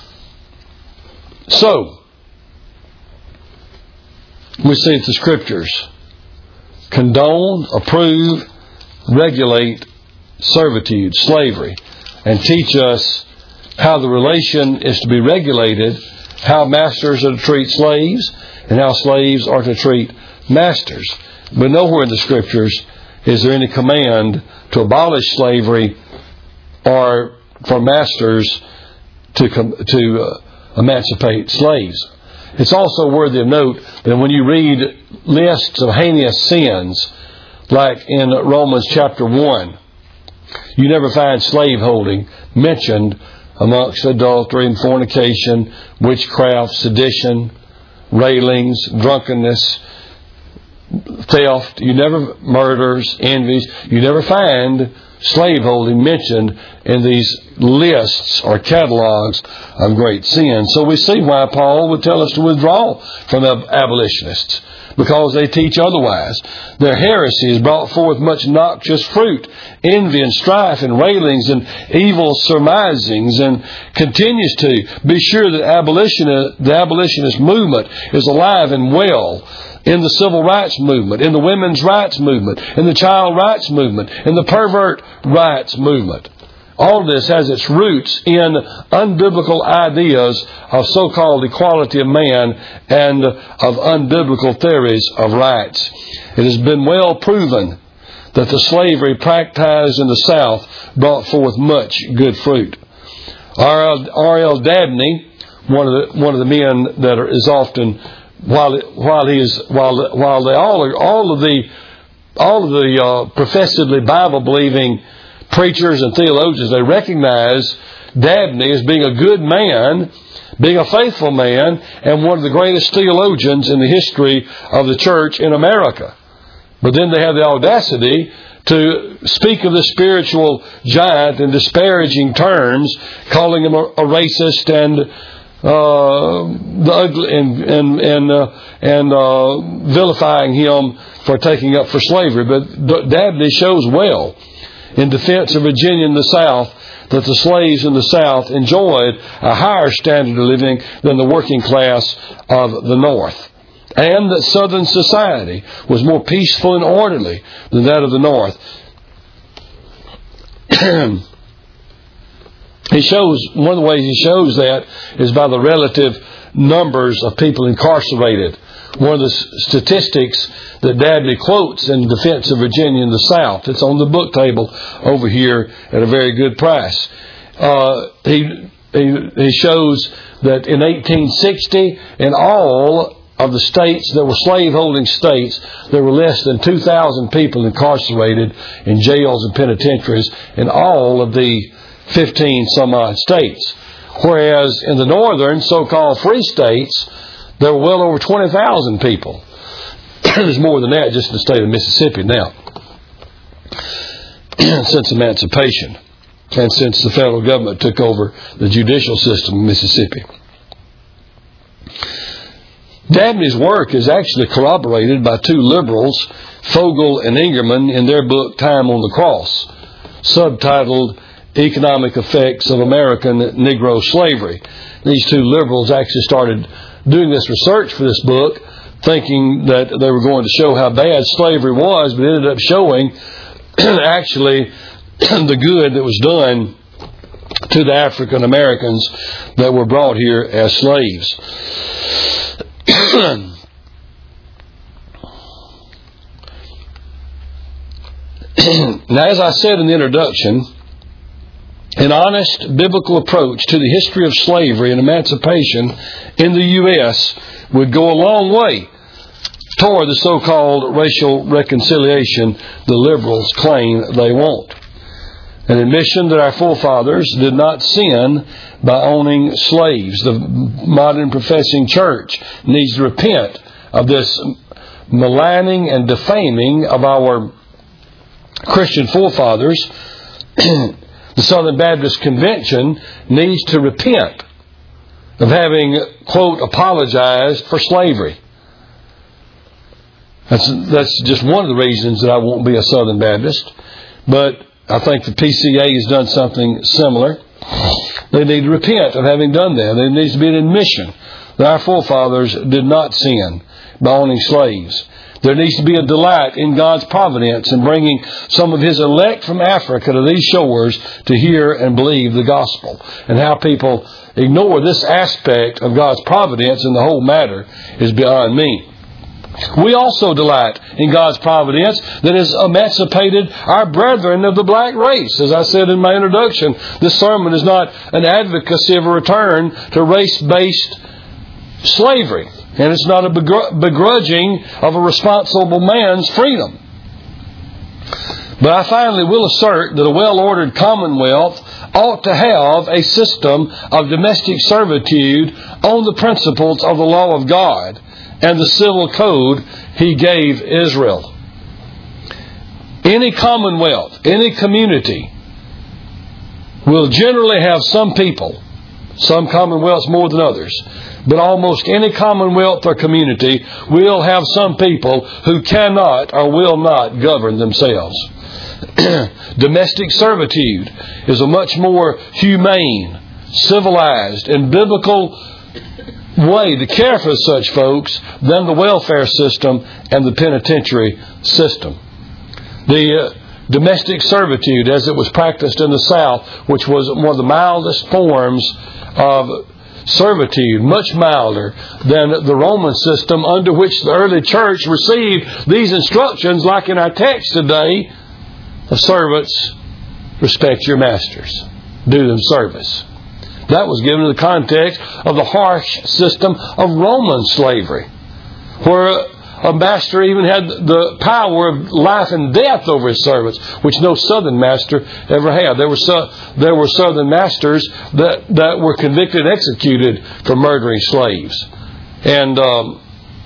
So, we see that the Scriptures condone, approve, regulate servitude, slavery, and teach us how the relation is to be regulated, how masters are to treat slaves, and how slaves are to treat masters. But nowhere in the Scriptures is there any command to abolish slavery or for masters to to uh, emancipate slaves. It's also worthy of note that when you read lists of heinous sins, like in Romans chapter one, you never find slaveholding mentioned amongst adultery and fornication, witchcraft, sedition, railings, drunkenness, theft. You never murders, envies. You never find slaveholding mentioned in these lists or catalogs of great sins. So we see why Paul would tell us to withdraw from abolitionists, because they teach otherwise. Their heresy has brought forth much noxious fruit, envy and strife and railings and evil surmisings, and continues to. Be sure that abolitionist, the abolitionist movement is alive and well in the civil rights movement, in the women's rights movement, in the child rights movement, in the pervert rights movement. All of this has its roots in unbiblical ideas of so-called equality of man and of unbiblical theories of rights. It has been well proven that the slavery practiced in the South brought forth much good fruit. R L Dabney, one of the one of the men that are, is often while while he is while while they all are all of the all of the uh, professedly Bible believing preachers and theologians, they recognize Dabney as being a good man, being a faithful man, and one of the greatest theologians in the history of the church in America. But then they have the audacity to speak of the spiritual giant in disparaging terms, calling him a, a racist and uh, the ugly and and and, uh, and uh, vilifying him for taking up for slavery. But Dabney shows well, in defense of Virginia and the South, that the slaves in the South enjoyed a higher standard of living than the working class of the North, and that Southern society was more peaceful and orderly than that of the North. He shows, one of the ways he shows that is by the relative numbers of people incarcerated one of the statistics that Dabney quotes in defense of Virginia in the South. It's on the book table over here at a very good price. Uh, he, he he shows that in eighteen sixty, in all of the states that were slaveholding states, there were less than two thousand people incarcerated in jails and penitentiaries in all of the fifteen some odd states. Whereas in the northern so-called free states, there were well over twenty thousand people. There's more than that just in the state of Mississippi now, since emancipation and since the federal government took over the judicial system in Mississippi. Dabney's work is actually corroborated by two liberals, Fogel and Ingerman, in their book Time on the Cross, subtitled Economic Effects of American Negro Slavery. These two liberals actually started doing this research for this book, thinking that they were going to show how bad slavery was, but ended up showing actually the good that was done to the African Americans that were brought here as slaves. Now, as I said in the introduction, an honest biblical approach to the history of slavery and emancipation in the U S would go a long way toward the so-called racial reconciliation the liberals claim they want. An admission that our forefathers did not sin by owning slaves. The modern professing church needs to repent of this maligning and defaming of our Christian forefathers. The Southern Baptist Convention needs to repent of having, quote, apologized for slavery. That's, that's just one of the reasons that I won't be a Southern Baptist. But I think the P C A has done something similar. They need to repent of having done that. There needs to be an admission that our forefathers did not sin by owning slaves. There needs to be a delight in God's providence in bringing some of His elect from Africa to these shores to hear and believe the gospel. And how people ignore this aspect of God's providence in the whole matter is beyond me. We also delight in God's providence that has emancipated our brethren of the black race. As I said in my introduction, this sermon is not an advocacy of a return to race-based slavery. And it's not a begrudging of a responsible man's freedom. But I finally will assert that a well-ordered commonwealth ought to have a system of domestic servitude on the principles of the law of God and the civil code He gave Israel. Any commonwealth, any community will generally have some people, some commonwealths more than others, but almost any commonwealth or community will have some people who cannot or will not govern themselves. Domestic servitude is a much more humane, civilized, and biblical way to care for such folks than the welfare system and the penitentiary system. The uh, domestic servitude, as it was practiced in the South, which was one of the mildest forms of servitude, much milder than the Roman system under which the early church received these instructions, like in our text today, of servants, respect your masters, do them service. That was given in the context of the harsh system of Roman slavery, where a master even had the power of life and death over his servants, which no Southern master ever had. There were so, there were Southern masters that, that were convicted and executed for murdering slaves. And um,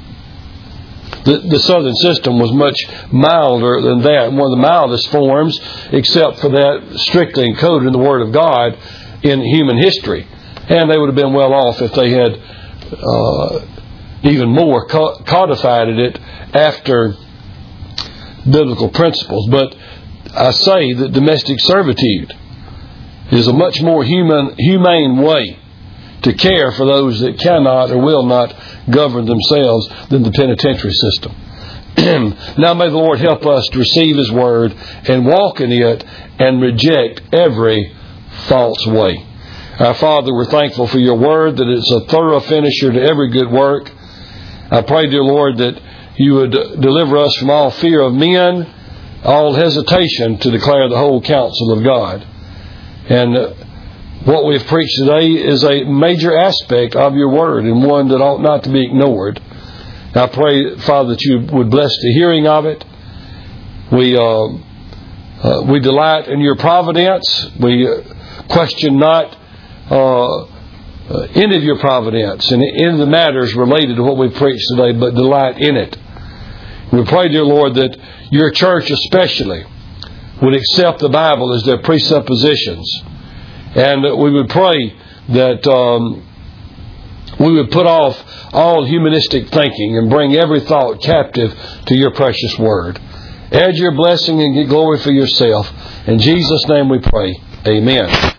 the, the Southern system was much milder than that, one of the mildest forms, except for that strictly encoded in the Word of God in human history. And they would have been well off if they had uh, even more codified it after biblical principles. But I say that domestic servitude is a much more human, humane way to care for those that cannot or will not govern themselves than the penitentiary system. Now may the Lord help us to receive His Word and walk in it and reject every false way. Our Father, we're thankful for Your Word, that it's a thorough finisher to every good work. I pray, dear Lord, that you would deliver us from all fear of men, all hesitation to declare the whole counsel of God. And what we've preached today is a major aspect of your word, and one that ought not to be ignored. I pray, Father, that you would bless the hearing of it. We uh, uh, we delight in your providence. We uh, question not uh, uh, any of your providence and any of the matters related to what we preached today, but delight in it. We pray, dear Lord, that your church especially would accept the Bible as their presuppositions. And we would pray that um, we would put off all humanistic thinking and bring every thought captive to your precious word. Add your blessing and get glory for yourself. In Jesus' name we pray. Amen.